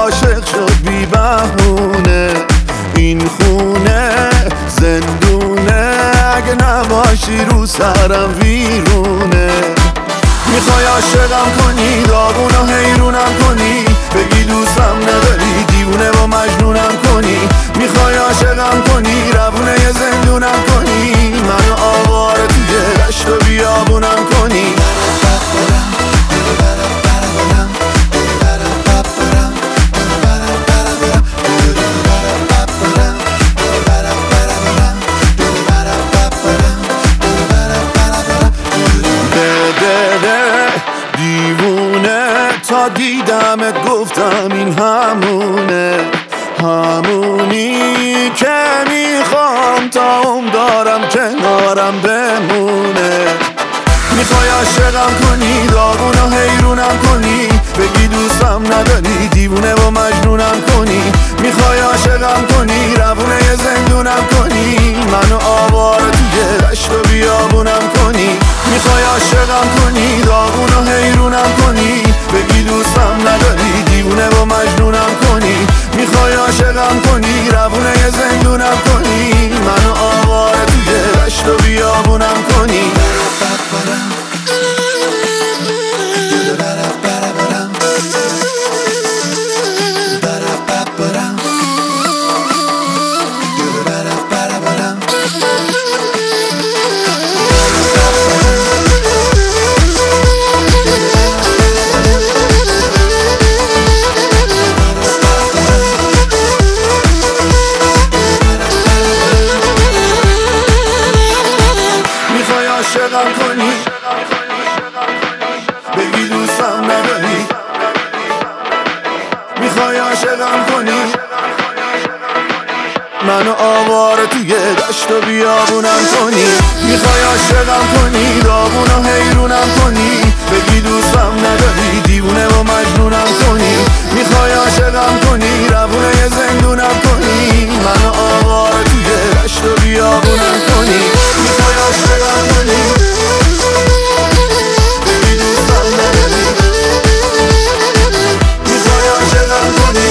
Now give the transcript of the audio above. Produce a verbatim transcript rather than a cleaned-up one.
عاشق شد بی بهونه، این خونه زندونه، اگه نباشی رو سرم ویرونه. میخوای عاشقم کنی، داغون و حیرونم کنی، بگی دوستم نداری، دیوونه و مجنونم کنی. میخوای عاشقم کنی، روونه یه زندونم کنی، منو آواره توی دشت و بیابونم کنی. دیوونه تا دیدمت گفتم این همونه، همونی که میخوام تا عمر دارم کنارم بمونه. میخوای عاشقم کنی، داغون و حیرونم کنی، بگی دوستم نداری، دیوونه و مجنونم کنی. میخوای عاشقم کنی، روونه یه زندونم کنی، منو آواره توی دشت و بیابونم کنی. میخوای عاشقم کنی، داغون و حیرونم کنی، بگی دوستم نداری، دیوونه و مجنونم کنی. میخوای عاشقم کنی، روونه یه زندونم کنی، منو آواره توی دشت و بیابونم کنی. عاشقم کنی، بگی دوستم نداری، میخوای عاشقم کنی، منو آواره توی دشت و بیابونم کنی. میخوای عاشقم کنی، داغون و حیرونم کنی، بگی دوستم نداری، دیوونه و مجنونم کنی. میخوای عاشقم کنی، روونه یه زندونم کنی، منو آواره توی دشت و بیابونم کنی. میخوای عاشقم کنی، بگی دوستم نداری، میخوای عاشقم کنی.